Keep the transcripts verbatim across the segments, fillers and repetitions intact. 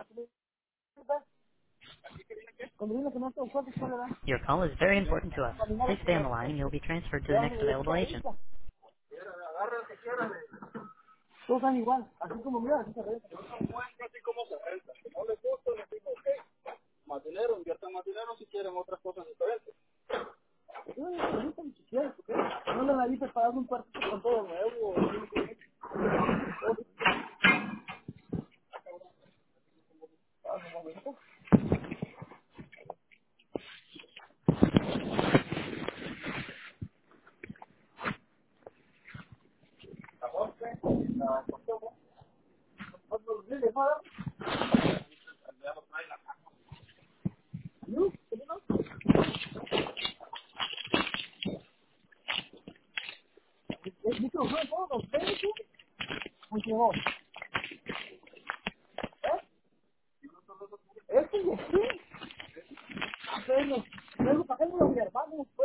Your call is very important to us. Please stay on the line and you'll be transferred to the next available agent. Todos están igual, así como mira, así se renta. Así como se renta. Si no les gusta, les digo, ok, más dinero, inviertan más dinero si quieren otras cosas diferentes. No, no, no, ni siquiera, ¿ok? No le narices para darle un cuartito con todo nuevo. Es mucho, no, todos, ¿ves tú? Funcionó. ¿Eh? Este y este. Hacerlo. Luego, ¿para qué no lo mi hermano después?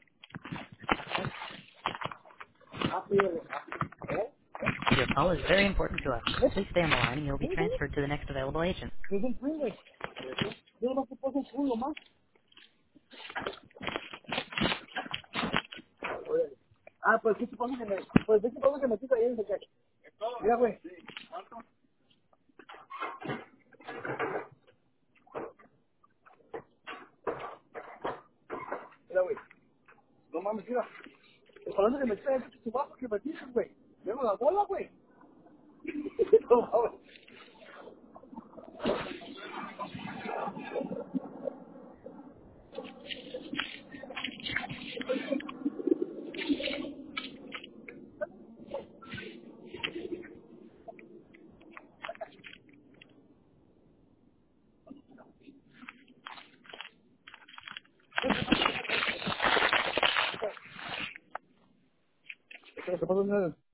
Así es. ¿Eh? Your call is very important to us. Please stay on the line and you'll be ¿Sí, sí? transferred to the next available agent. Es un Pringles. Yo no te puedo un culo más. Ah, pues qué supongo que me, pues qué supongo que me quita ahí de que. Mira, güey. Mira, güey. No mames, mira. El balón que me quita es tu bajo que me dices, güey. Vengo la bola, güey. No mames. ¿Qué pasa,